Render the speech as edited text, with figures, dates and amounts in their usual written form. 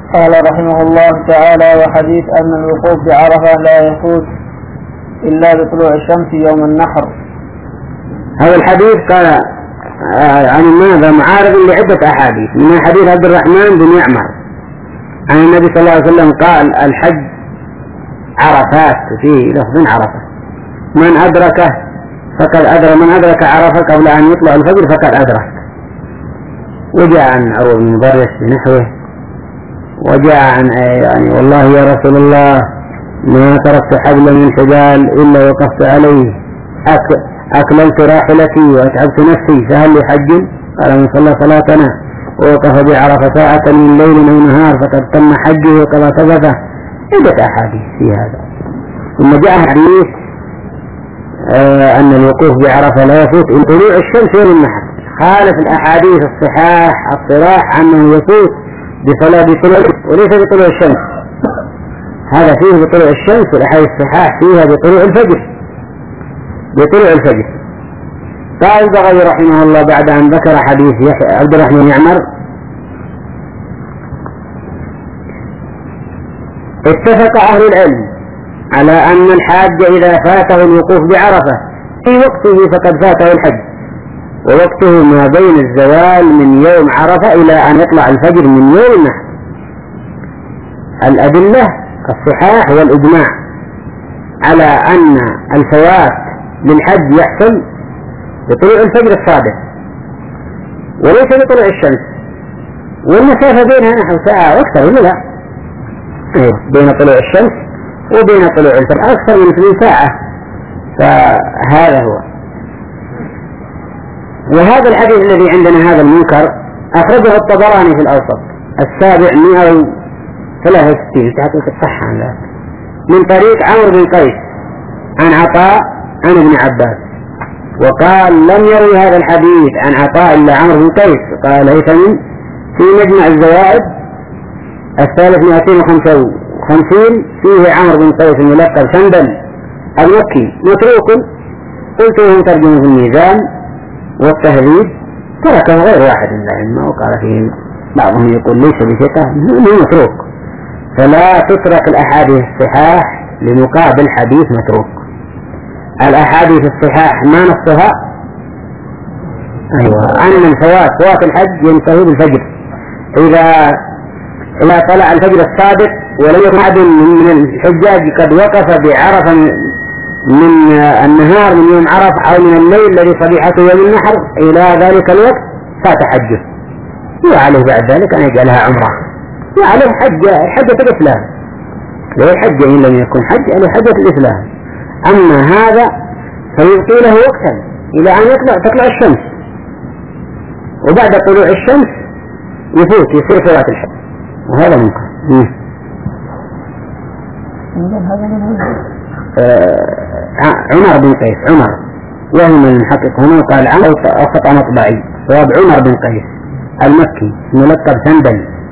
قال رحمه الله تعالى: وحديث أن الوقوف بعرفة لا يفوت إلا بطلوع الشمس يوم النحر. هذا الحديث قال عن ماذا معارض لعدة أحاديث، من حديث عبد الرحمن بن يعمر عن النبي صلى الله عليه وسلم قال: الحج عرفات، فيه لفظ عرفة، من أدركه فقد أدرك، من أدرك عرفة قبل أن يطلع الفجر فقد أدرك. وجاء عن عروة بن مبرس بنحوه، وجاء عن يعني والله يا رسول الله ما تركت حبلا من حبال إلا وقفت عليه، أكللت راحلتي وأتعبت نفسي، فهل لي حج؟ قال: من صلى صلاتنا ووقف بعرفة ساعة من ليل أو نهار فقد تم حجه وقضى تفثه. عدة أحاديث في هذا. ثم جاء حديث أن الوقوف بعرفة لا يفوت إلا طلوع الشمس يوم النحر، خالف الأحاديث الصحاح الصراح أنه يفوت بصلاة بطلوع وليس بطلوع الشمس. هذا فيه بطلوع الشمس، والأحاديث الصحاح فيها بطلوع الفجر، بطلوع الفجر. قال البغوي رحمه الله بعد أن ذكر حديث عبد الرحمن بن يعمر: اتفق أهل العلم على أن الحاج إذا فاته الوقوف بعرفة في وقته فقد فاته الحج، ووقته ما بين الزوال من يوم عرفة إلى أن يطلع الفجر من يوم النحر. الأدلة الصحاح والإجماع على أن الفوات للحج يحصل بطلوع الفجر الصادق وليس بطلوع الشمس، والمسافة بينها نحو ساعة أكثر ولا لا؟ بين طلوع الشمس وبين طلوع الفجر أكثر من 2 ساعة. فهذا هو. وهذا الحديث الذي عندنا هذا المنكر أخرجه الطبراني في الأوسط 763 تحقيق الصحة عن ذلك، من طريق عمرو بن قيس عن عطاء عن ابن عباس، وقال: لم يروي هذا الحديث عن عطاء إلا عمرو بن قيس. قال هيثمي في مجمع الزوائد 355 فيه عمرو بن قيس الملقب سندل المكي متروك، قلت له ترجمه في الميزان والتهذيب، تركه غير واحد من العلماء، وقال فيه بعضهم يقول ليس بثقة، هو متروك. فلا تترك الأحاديث الصحاح لمقابل حديث متروك. الأحاديث الصحاح ما نصها أن فوات الحج ينتهي بالفجر إذا طلع الفجر الصادق ولم يكن أحد من الحجاج قد وقف بعرفة من النهار من يوم عرفة أو من الليل الذي صبيحته يوم النحر إلى ذلك الوقت فات حجه، وعليه بعد ذلك أن يجعلها عمره، وعليه حجة الإسلام، لو الحج إن لم يكن حج عليه حجة الإسلام. أما هذا فيبقي له وقتا إلى أن تطلع الشمس، وبعد طلوع الشمس يصير فوات الحج، وهذا منكر. عمر بن قيس، عمر وهم من المحقق هنا قال عمر أخطأ مطبعي، صواب عمر بن قيس المكي ملقب سندل